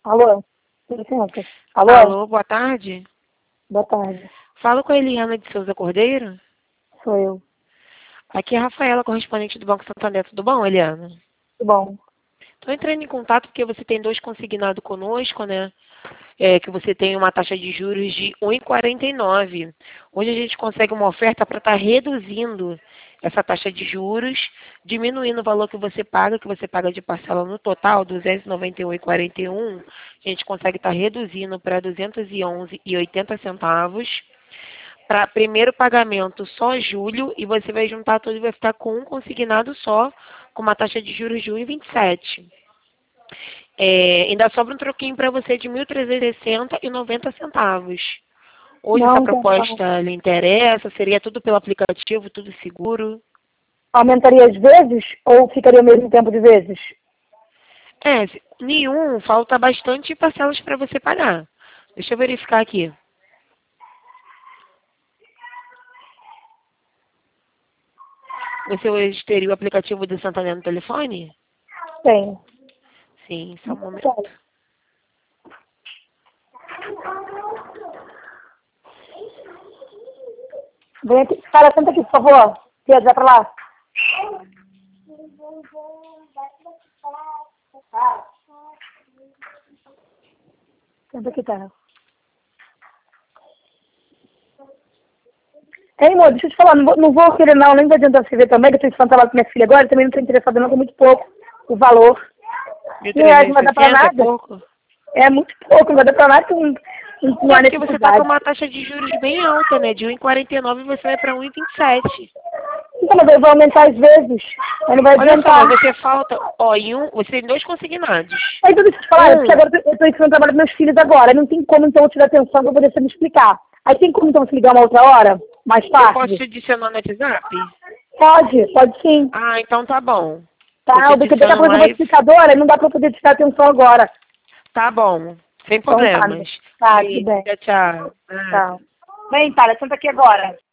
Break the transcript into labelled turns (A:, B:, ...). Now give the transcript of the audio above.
A: Alô? Licença. Alô?
B: Alô, boa tarde.
A: Boa tarde.
B: Falo com a Eliana de Souza Cordeiro.
A: Sou eu.
B: Aqui é a Rafaela, correspondente do Banco Santander. Tudo bom, Eliana?
A: Tudo bom.
B: Estou entrando em contato porque você tem 2 consignados conosco, né? Que você tem uma taxa de juros de 1,49. Hoje a gente consegue uma oferta para estar reduzindo essa taxa de juros, diminuindo o valor que você paga de parcela no total, R$ 291,41. A gente consegue estar reduzindo para R$ 211,80. Para primeiro pagamento só julho, e você vai juntar tudo e vai ficar com um consignado só, com uma taxa de juros de 1,27. Ainda sobra um troquinho para você de 1.360,90. Hoje essa
A: Não, então não.
B: proposta lhe interessa? Seria tudo pelo aplicativo, tudo seguro?
A: Aumentaria as vezes ou ficaria o mesmo tempo de vezes?
B: Nenhum, falta bastante parcelas para você pagar. Deixa eu verificar aqui. Você hoje teria o aplicativo do Santander no telefone?
A: Tem.
B: Sim, só um momento.
A: Vem aqui. Cara, senta aqui, por favor. Pedro, vai pra lá. Senta aqui, cara. Hein, amor, deixa eu te falar, não vou querer não, nem vou adiantar você ver também, que eu estou trabalho com minha filha agora, também não estou interessada não, que é muito pouco o valor. R$ 1.000 não vai dar pra
B: 1.360 é
A: nada?
B: pouco?
A: É muito pouco, não vai dar pra nada, que não
B: É
A: há
B: porque você está com
A: necessidade.
B: uma taxa de juros bem alta, né? De 1,49 você vai para 1,27.
A: Então, mas eu vou aumentar as vezes, aí não vai
B: Olha só,
A: adiantar.
B: mas você falta, ó, você tem 2 consignados.
A: Aí tudo isso que eu te falar, porque agora eu estou ensinando o trabalho dos meus filhos agora, não tem como então eu te dar atenção para poder você me explicar. Aí tem como então se ligar uma outra hora, mais
B: Eu posso
A: tarde?
B: te adicionar no WhatsApp?
A: Pode sim.
B: Ah, então tá bom. Eu
A: Tá,
B: te
A: porque daqui a
B: adiciono
A: pouco eu vou
B: mais.
A: explicar agora, não dá para poder te dar atenção agora.
B: Tá bom, sem
A: Então tá,
B: problemas.
A: tá, tudo
B: Beijo,
A: bem.
B: tchau, tchau.
A: Tá.
B: Nada.
A: Vem, Tara, senta aqui agora.